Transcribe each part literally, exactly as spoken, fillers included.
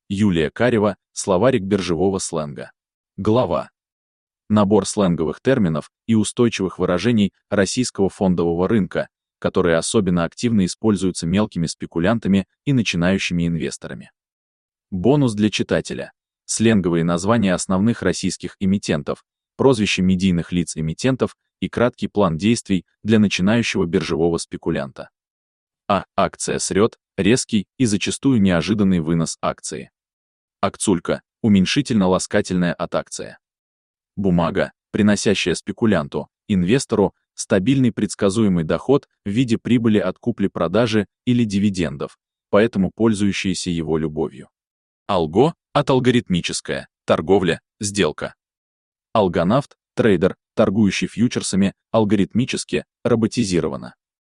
Юлия Карева, словарик биржевого сленга. Глава. Набор сленговых терминов и устойчивых выражений российского фондового рынка, которые особенно активно используются мелкими спекулянтами и начинающими инвесторами. Бонус для читателя. Сленговые названия основных российских эмитентов, прозвища медийных лиц-эмитентов и краткий план действий для начинающего биржевого спекулянта. А. Акция срет, резкий и зачастую неожиданный вынос акции. Акцулька, уменьшительно-ласкательная от акция. Бумага, приносящая спекулянту, инвестору, стабильный предсказуемый доход в виде прибыли от купли-продажи или дивидендов, поэтому пользующаяся его любовью. Алго, от алгоритмическая, торговля, сделка. Алгонавт, трейдер, торгующий фьючерсами, алгоритмически, роботизированно.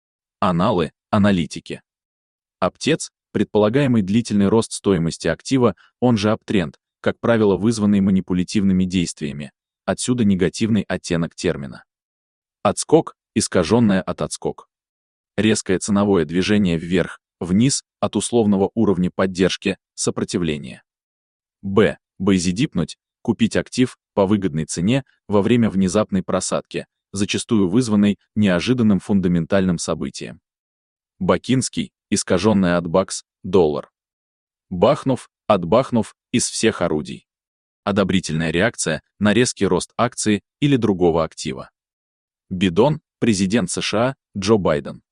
Аналы, аналитики. Аптец, предполагаемый длительный рост стоимости актива, он же аптренд, как правило, вызванный манипулятивными действиями, отсюда негативный оттенок термина. Отскок, искаженное от отскок. Резкое ценовое движение вверх, вниз, от условного уровня поддержки, сопротивления. Б. Байзидипнуть, купить актив по выгодной цене во время внезапной просадки, зачастую вызванной неожиданным фундаментальным событием. Бакинский, искаженное от бакс, доллар. Бахнув, отбахнув, из всех орудий. Одобрительная реакция на резкий рост акции или другого актива. Бидон, президент США, Джо Байден.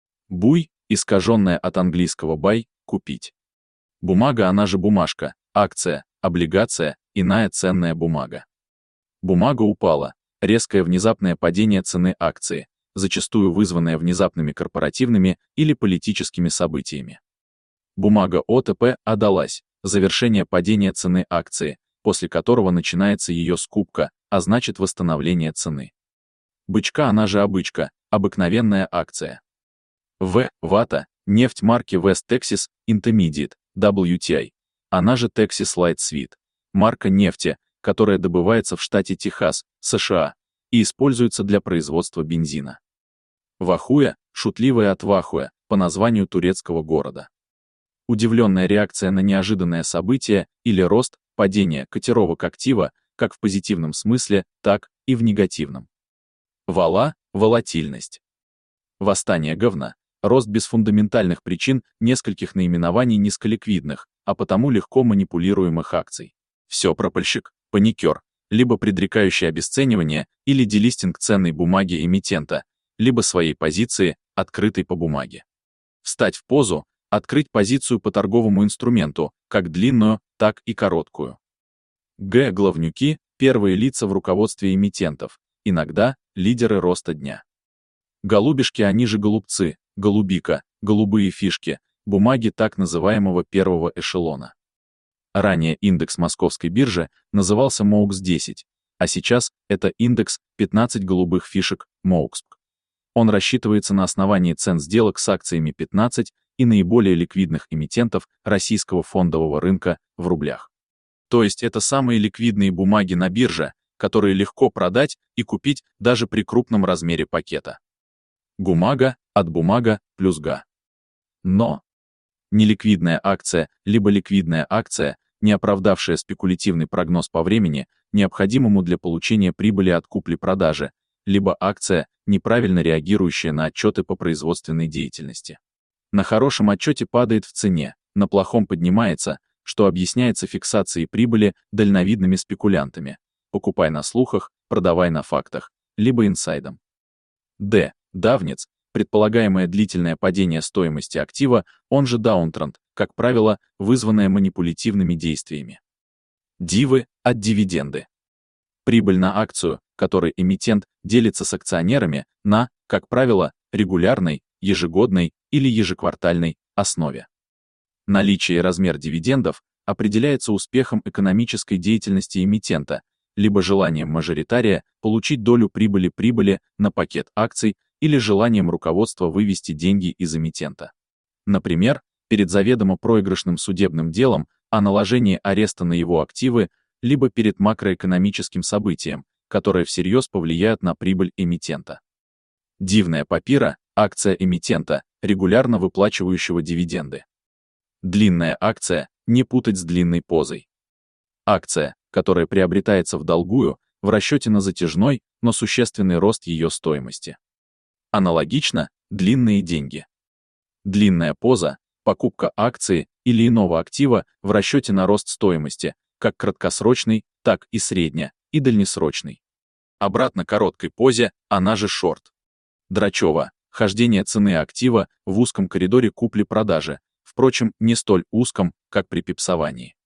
Буй, искаженное от английского buy, купить. Бумага, она же бумажка, акция, облигация, иная ценная бумага. Бумага упала, резкое внезапное падение цены акции, зачастую вызванное внезапными корпоративными или политическими событиями. Бумага о тэ пэ отдалась, завершение падения цены акции, после которого начинается ее скупка, а значит восстановление цены. Бычка, она же обычка, обыкновенная акция. В. Вата, нефть марки West Texas Intermediate, дабл ю ти ай, она же Texas Light Sweet, марка нефти, которая добывается в штате Техас, США, и используется для производства бензина. Вахуя, шутливая от Вахуя, по названию турецкого города. Удивленная реакция на неожиданное событие или рост, падение котировок актива, как в позитивном смысле, так и в негативном. Вала, волатильность. Восстание говна, рост без фундаментальных причин нескольких наименований низколиквидных, а потому легко манипулируемых акций. Все пропальщик, паникер, либо предрекающий обесценивание или делистинг ценной бумаги эмитента, либо своей позиции, открытой по бумаге. Встать в позу, открыть позицию по торговому инструменту, как длинную, так и короткую. Г. Главнюки, первые лица в руководстве эмитентов, иногда лидеры роста дня. Голубишки, они же голубцы, голубика, голубые фишки, бумаги так называемого первого эшелона. Ранее индекс московской биржи назывался моукс десять, а сейчас это индекс пятнадцать голубых фишек моукс. Он рассчитывается на основании цен сделок с акциями пятнадцать и наиболее ликвидных эмитентов российского фондового рынка в рублях. То есть это самые ликвидные бумаги на бирже, которые легко продать и купить даже при крупном размере пакета. Гумага, от бумага, плюс га. Но неликвидная акция, либо ликвидная акция, не оправдавшая спекулятивный прогноз по времени, необходимому для получения прибыли от купли-продажи, либо акция, неправильно реагирующая на отчеты по производственной деятельности. На хорошем отчете падает в цене, на плохом поднимается, что объясняется фиксацией прибыли дальновидными спекулянтами. Покупай на слухах, продавай на фактах, либо инсайдом. Д. Давнец, предполагаемое длительное падение стоимости актива, он же даунтренд, как правило, вызванное манипулятивными действиями. Дивы, от дивиденды. Прибыль на акцию, которой эмитент делится с акционерами на, как правило, регулярной, ежегодной или ежеквартальной основе. Наличие и размер дивидендов определяется успехом экономической деятельности эмитента, либо желанием мажоритария получить долю прибыли-прибыли на пакет акций или желанием руководства вывести деньги из эмитента. Например, перед заведомо проигрышным судебным делом о наложении ареста на его активы, либо перед макроэкономическим событием, которое всерьез повлияет на прибыль эмитента. Дивная папира, акция эмитента, регулярно выплачивающего дивиденды. Длинная акция, не путать с длинной позой. Акция, которая приобретается в долгую, в расчете на затяжной, но существенный рост ее стоимости. Аналогично, длинные деньги. Длинная поза – покупка акции или иного актива в расчете на рост стоимости, как краткосрочный, так и средне- и дальнесрочный. Обратно короткой позе, она же шорт. Драчево – хождение цены актива в узком коридоре купли-продажи, впрочем, не столь узком, как при пипсовании.